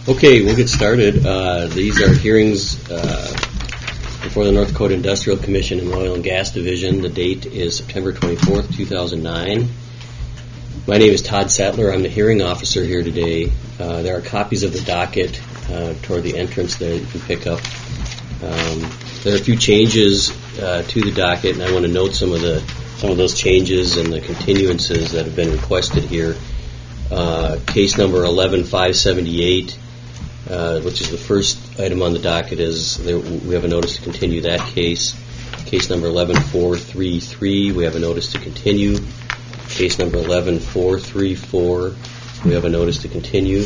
Okay, we'll get started. These are hearings before the North Dakota Industrial Commission and Oil and Gas Division. The date is September 24th, 2009. My name is Todd Sattler. I'm the hearing officer here today. There are copies of the docket toward the entrance there you can pick up. There are a few changes to the docket, and I want to note some of those changes and the continuances that have been requested here. Case number 11578, which is the first item on the docket, we have a notice to continue that case. Case number 11433, we have a notice to continue. Case number 11434, we have a notice to continue.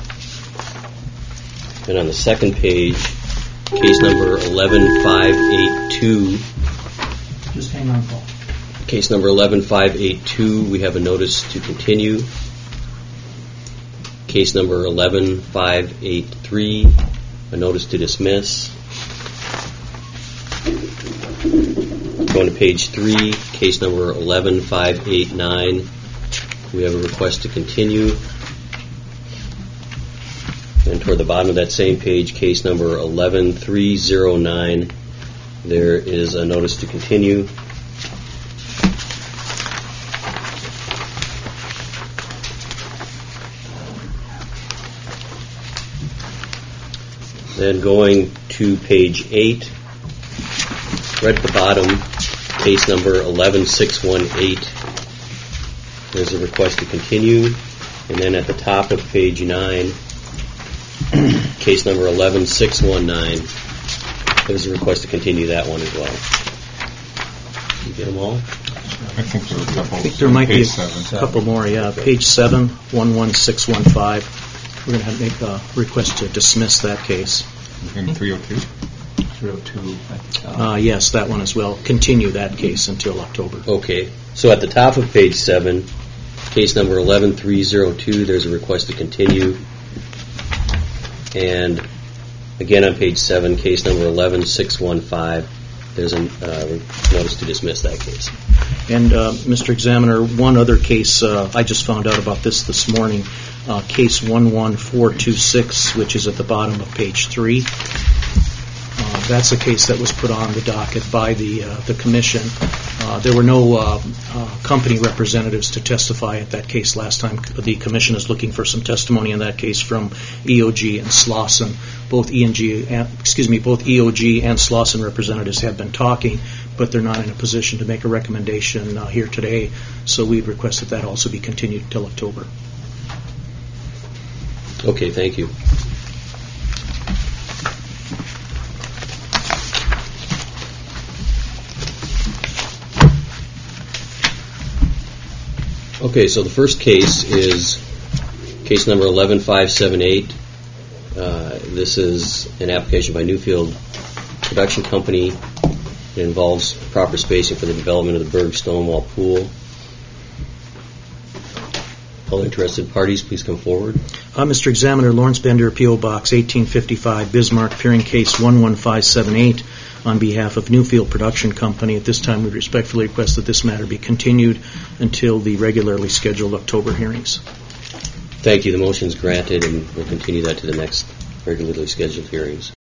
And on the second page, case number 11582. Just hang on, Paul. Case number 11582, we have a notice to continue. Case number 11583, a notice to dismiss. Going to page 3, case number 11589, we have a request to continue. And toward the bottom of that same page, case number 11309, there is a notice to continue. Then going to page 8, right at the bottom, case number 11618, there's a request to continue. And then at the top of page 9, case number 11619, there's a request to continue that one as well. You get them all? I think there were a couple. I think there might be a couple more, yeah. Okay. Page 7, 11615. We're going to make a request to dismiss that case. In 302? 302. Yes, that one as well. Continue that case until October. Okay. So at the top of page 7, case number 11302, there's a request to continue. And again on page 7, case number 11615, there's a notice to dismiss that case. And Mr. Examiner, one other case, I just found out about this morning, case 11426, which is at the bottom of page 3. That's a case that was put on the docket by the commission. There were no company representatives to testify at that case last time. The commission is looking for some testimony in that case from EOG and Slauson. Both EOG and Slauson representatives have been talking, but they're not in a position to make a recommendation here today. So we request that also be continued until October. Okay, thank you. Okay, so the first case is case number 11578. This is an application by Newfield Production Company. It involves proper spacing for the development of the Berg Stonewall Pool. All interested parties, please come forward. Mr. Examiner, Lawrence Bender, P.O. Box 1855, Bismarck, appearing case 11578 on behalf of Newfield Production Company. At this time, we respectfully request that this matter be continued until the regularly scheduled October hearings. Thank you. The motion is granted, and we'll continue that to the next regularly scheduled hearings.